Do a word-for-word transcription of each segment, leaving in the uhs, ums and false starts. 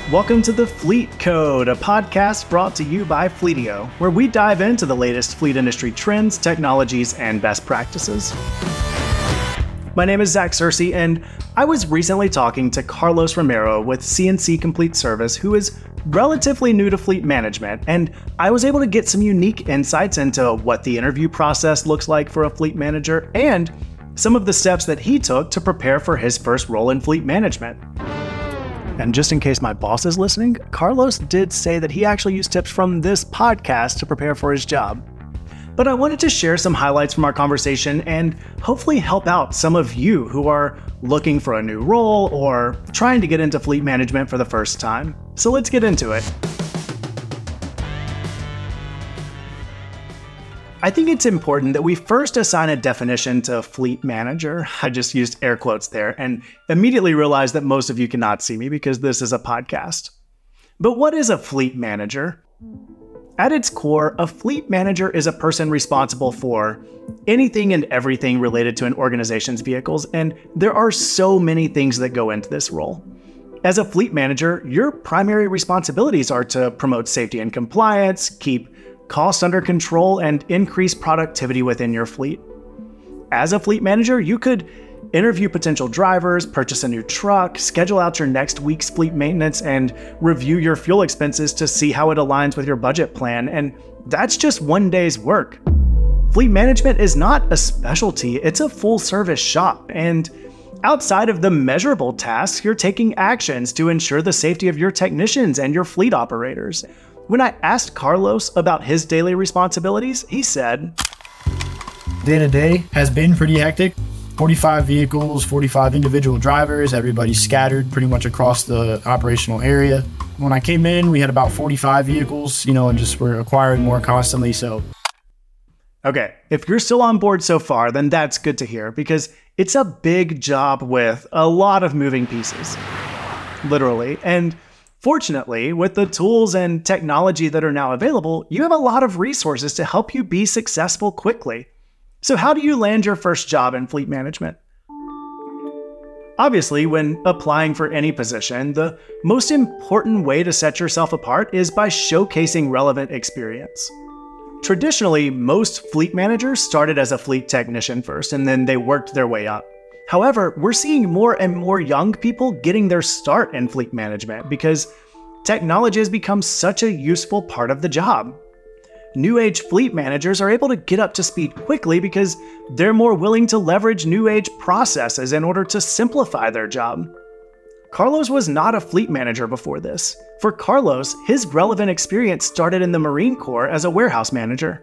Welcome to the Fleet Code, a podcast brought to you by Fleetio, where we dive into the latest fleet industry trends, technologies, and best practices. My name is Zach Searcy, and I was recently talking to Carlos Romero with C N C Complete Service, who is relatively new to fleet management, and I was able to get some unique insights into what the interview process looks like for a fleet manager and some of the steps that he took to prepare for his first role in fleet management. And just in case my boss is listening, Carlos did say that he actually used tips from this podcast to prepare for his job. But I wanted to share some highlights from our conversation and hopefully help out some of you who are looking for a new role or trying to get into fleet management for the first time. So let's get into it. I think it's important that we first assign a definition to fleet manager. I just used air quotes there and immediately realized that most of you cannot see me because this is a podcast. But what is a fleet manager? At its core, a fleet manager is a person responsible for anything and everything related to an organization's vehicles, and there are so many things that go into this role. As a fleet manager, your primary responsibilities are to promote safety and compliance, keep costs under control, and increase productivity within your fleet. As a fleet manager, you could interview potential drivers, purchase a new truck, schedule out your next week's fleet maintenance, and review your fuel expenses to see how it aligns with your budget plan, and that's just one day's work. Fleet management is not a specialty, it's a full-service shop, and outside of the measurable tasks, you're taking actions to ensure the safety of your technicians and your fleet operators. When I asked Carlos about his daily responsibilities, he said, Day-to-day has been pretty hectic. forty-five vehicles, forty-five individual drivers, everybody scattered pretty much across the operational area. When I came in, we had about forty-five vehicles, you know, and just we're acquiring more constantly, so. Okay, if you're still on board so far, then that's good to hear because it's a big job with a lot of moving pieces, literally. And fortunately, with the tools and technology that are now available, you have a lot of resources to help you be successful quickly. So how do you land your first job in fleet management? Obviously, when applying for any position, the most important way to set yourself apart is by showcasing relevant experience. Traditionally, most fleet managers started as a fleet technician first, and then they worked their way up. However, we're seeing more and more young people getting their start in fleet management because technology has become such a useful part of the job. New age fleet managers are able to get up to speed quickly because they're more willing to leverage new age processes in order to simplify their job. Carlos was not a fleet manager before this. For Carlos, his relevant experience started in the Marine Corps as a warehouse manager.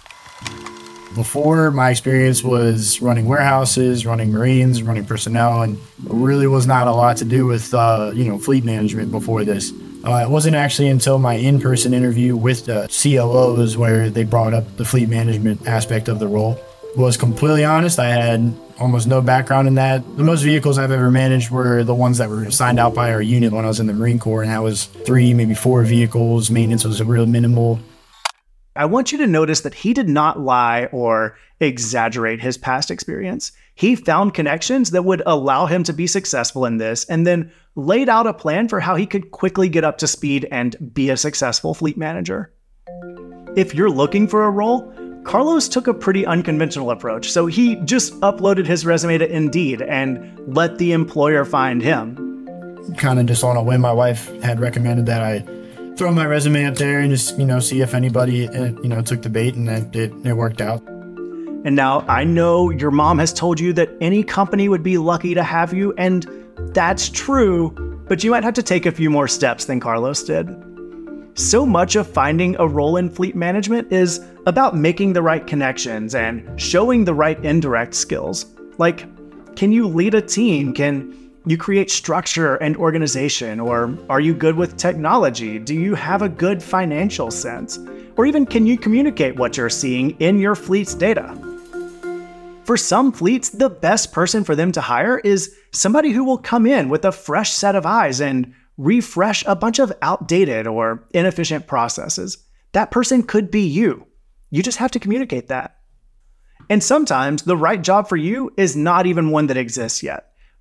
Before, my experience was running warehouses, running Marines, running personnel, and really was not a lot to do with, uh, you know, fleet management before this. Uh, it wasn't actually until my in-person interview with the C L Os where they brought up the fleet management aspect of the role. Was completely honest, I had almost no background in that. The most vehicles I've ever managed were the ones that were assigned out by our unit when I was in the Marine Corps, and that was three, maybe four vehicles. Maintenance was real minimal. I want you to notice that he did not lie or exaggerate his past experience. He found connections that would allow him to be successful in this and then laid out a plan for how he could quickly get up to speed and be a successful fleet manager. If you're looking for a role, Carlos took a pretty unconventional approach, so he just uploaded his resume to Indeed and let the employer find him. Kind of just on a whim, my wife had recommended that I throw my resume up there and just, you know, see if anybody, uh, you know, took the bait, and it, it, it worked out. And now I know your mom has told you that any company would be lucky to have you, and that's true, but you might have to take a few more steps than Carlos did. So much of finding a role in fleet management is about making the right connections and showing the right indirect skills. Like, can you lead a team? Can you create structure and organization? Or are you good with technology? Do you have a good financial sense? Or even can you communicate what you're seeing in your fleet's data? For some fleets, the best person for them to hire is somebody who will come in with a fresh set of eyes and refresh a bunch of outdated or inefficient processes. That person could be you. You just have to communicate that. And sometimes the right job for you is not even one that exists yet.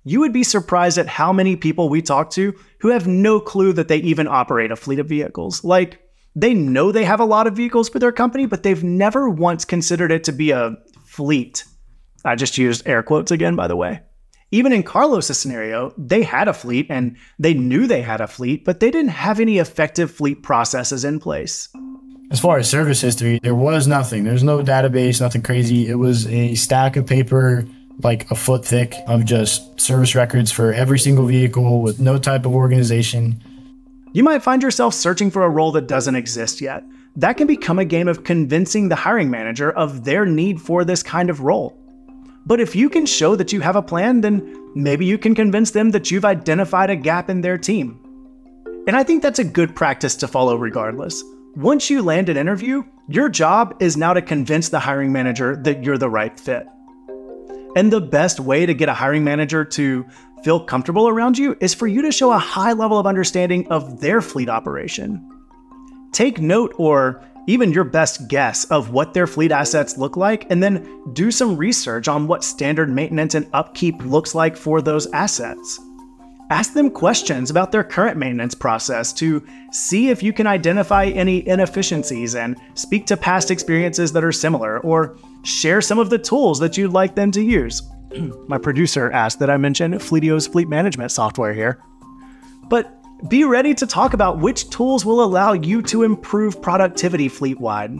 you would be surprised at how many people we talk to who have no clue that they even operate a fleet of vehicles. Like, they know they have a lot of vehicles for their company, but they've never once considered it to be a fleet. I just used air quotes again, by the way. Even in Carlos's scenario, they had a fleet and they knew they had a fleet, but they didn't have any effective fleet processes in place. As far as service history, there was nothing. There's no database, nothing crazy. It was a stack of paper, like a foot thick, of just service records for every single vehicle with no type of organization. You might find yourself searching for a role that doesn't exist yet. That can become a game of convincing the hiring manager of their need for this kind of role. But if you can show that you have a plan, then maybe you can convince them that you've identified a gap in their team. And I think that's a good practice to follow regardless. Once you land an interview, your job is now to convince the hiring manager that you're the right fit. And the best way to get a hiring manager to feel comfortable around you is for you to show a high level of understanding of their fleet operation. Take note, or even your best guess, of what their fleet assets look like, and then do some research on what standard maintenance and upkeep looks like for those assets. Ask them questions about their current maintenance process to see if you can identify any inefficiencies and speak to past experiences that are similar, or share some of the tools that you'd like them to use. My producer asked that I mention Fleetio's fleet management software here. But be ready to talk about which tools will allow you to improve productivity fleet-wide.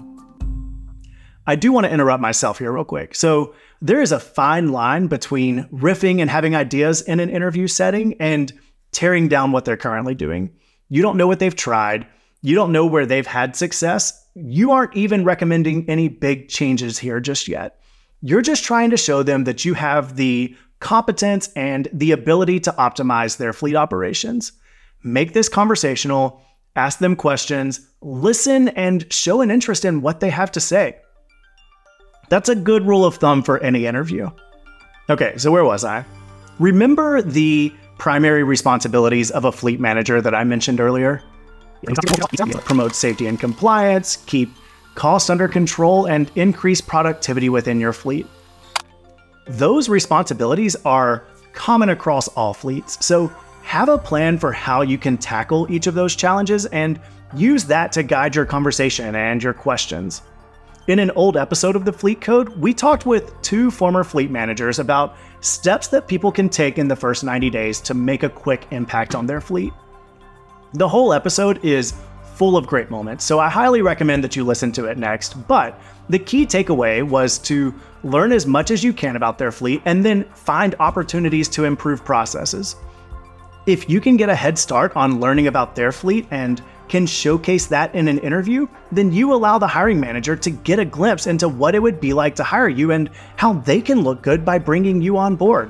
I do want to interrupt myself here real quick. So there is a fine line between riffing and having ideas in an interview setting and tearing down what they're currently doing. You don't know what they've tried. You don't know where they've had success. You aren't even recommending any big changes here just yet. You're just trying to show them that you have the competence and the ability to optimize their fleet operations. Make this conversational, ask them questions, listen, and show an interest in what they have to say. That's a good rule of thumb for any interview. Okay, so where was I? Remember the primary responsibilities of a fleet manager that I mentioned earlier? Promote safety and compliance, keep costs under control, and increase productivity within your fleet. Those responsibilities are common across all fleets, so have a plan for how you can tackle each of those challenges and use that to guide your conversation and your questions. In an old episode of the Fleet Code, we talked with two former fleet managers about steps that people can take in the first ninety days to make a quick impact on their fleet. The whole episode is full of great moments, so I highly recommend that you listen to it next. But the key takeaway was to learn as much as you can about their fleet and then find opportunities to improve processes. If you can get a head start on learning about their fleet and can showcase that in an interview, then you allow the hiring manager to get a glimpse into what it would be like to hire you and how they can look good by bringing you on board.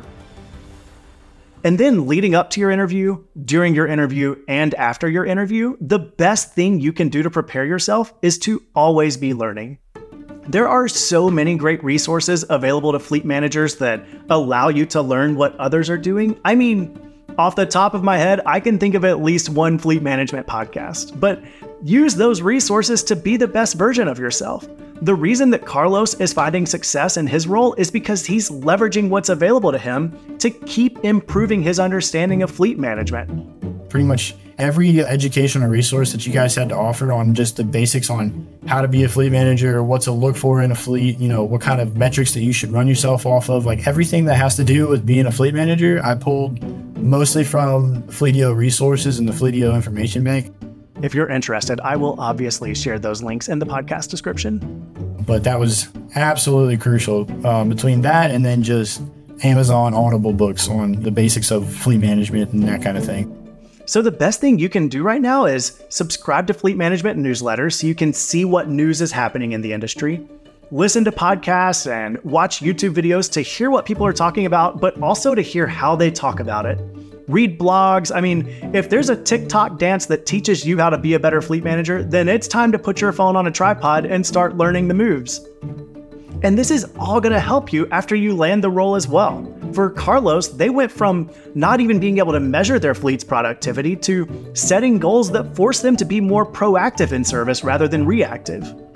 And then leading up to your interview, during your interview, and after your interview, the best thing you can do to prepare yourself is to always be learning. There are so many great resources available to fleet managers that allow you to learn what others are doing. I mean, off the top of my head, I can think of at least one fleet management podcast, but use those resources to be the best version of yourself. The reason that Carlos is finding success in his role is because he's leveraging what's available to him to keep improving his understanding of fleet management. Pretty much every educational resource that you guys had to offer on just the basics on how to be a fleet manager, what to look for in a fleet, you know, what kind of metrics that you should run yourself off of, like everything that has to do with being a fleet manager, I pulled mostly from Fleetio resources and the Fleetio information bank. If you're interested, I will obviously share those links in the podcast description. But that was absolutely crucial um, between that and then just Amazon Audible books on the basics of fleet management and that kind of thing. So the best thing you can do right now is subscribe to Fleet Management newsletters so you can see what news is happening in the industry. Listen to podcasts and watch YouTube videos to hear what people are talking about, but also to hear how they talk about it. Read blogs. I mean, if there's a TikTok dance that teaches you how to be a better fleet manager, then it's time to put your phone on a tripod and start learning the moves. And this is all going to help you after you land the role as well. For Carlos, they went from not even being able to measure their fleet's productivity to setting goals that force them to be more proactive in service rather than reactive.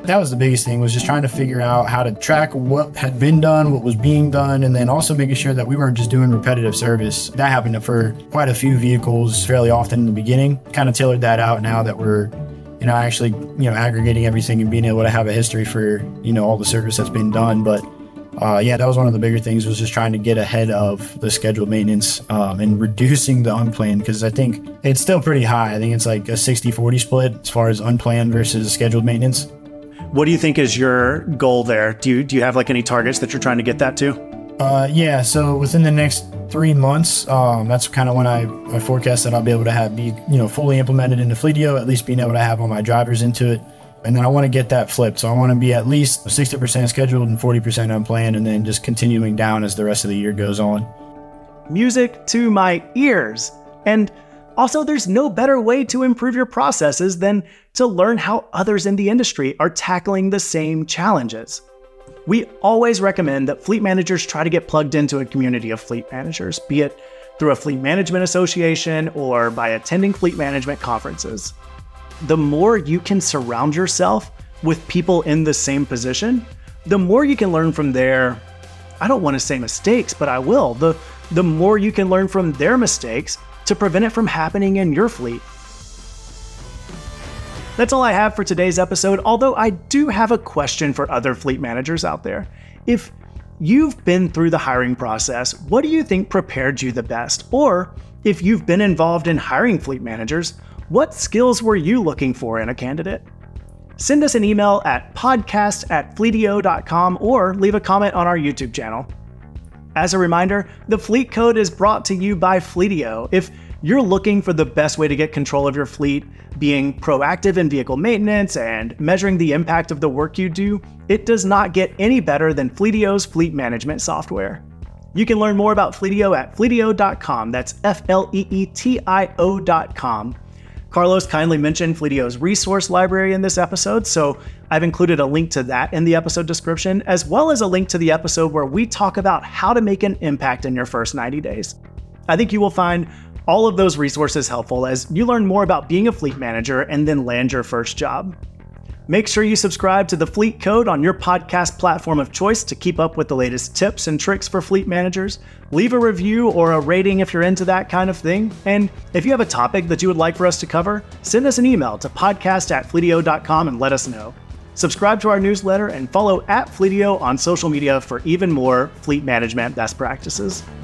that was the biggest thing, was just trying to figure out how to track what had been done, what was being done, and then also making sure that we weren't just doing repetitive service. That happened for quite a few vehicles fairly often in the beginning. Kind of tailored that out now that we're, you know, actually, you know, aggregating everything and being able to have a history for, you know, all the service that's been done. But uh, yeah, that was one of the bigger things, was just trying to get ahead of the scheduled maintenance um, and reducing the unplanned, because I think it's still pretty high. I think it's like a sixty forty split as far as unplanned versus scheduled maintenance. What do you think is your goal there? Do you do you have like any targets that you're trying to get that to? Uh, yeah, so within the next three months, um, that's kind of when I, I forecast that I'll be able to have be you know fully implemented into Fleetio, at least being able to have all my drivers into it. And then I want to get that flipped. So I want to be at least sixty percent scheduled and forty percent unplanned, and then just continuing down as the rest of the year goes on. Music to my ears. And also, there's no better way to improve your processes than to learn how others in the industry are tackling the same challenges. We always recommend that fleet managers try to get plugged into a community of fleet managers, be it through a fleet management association or by attending fleet management conferences. The more you can surround yourself with people in the same position, the more you can learn from their, I don't want to say mistakes, but I will, the, the more you can learn from their mistakes to prevent it from happening in your fleet. That's all I have for today's episode, although I do have a question for other fleet managers out there. If you've been through the hiring process, what do you think prepared you the best? Or if you've been involved in hiring fleet managers, what skills were you looking for in a candidate? Send us an email at podcast at fleetio dot com or leave a comment on our YouTube channel. As a reminder, the Fleet Code is brought to you by Fleetio. If you're looking for the best way to get control of your fleet, being proactive in vehicle maintenance and measuring the impact of the work you do, it does not get any better than Fleetio's fleet management software. You can learn more about Fleetio at fleetio dot com. That's F L E E T I O dot com. Carlos kindly mentioned Fleetio's resource library in this episode, so I've included a link to that in the episode description, as well as a link to the episode where we talk about how to make an impact in your first ninety days. I think you will find all of those resources helpful as you learn more about being a fleet manager and then land your first job. Make sure you subscribe to the Fleet Code on your podcast platform of choice to keep up with the latest tips and tricks for fleet managers. Leave a review or a rating if you're into that kind of thing. And if you have a topic that you would like for us to cover, send us an email to podcast at fleetio dot com and let us know. Subscribe to our newsletter and follow at Fleetio on social media for even more fleet management best practices.